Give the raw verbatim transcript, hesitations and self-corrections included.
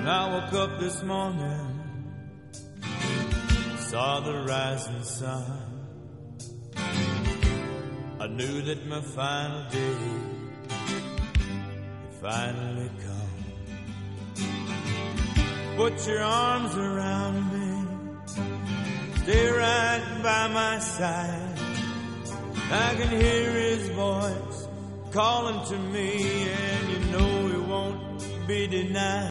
I woke up this morning, saw the rising sun. I knew that my final day had finally come. Put your arms around me, stay right by my side. I can hear his voice calling to me, and you know it won't be denied.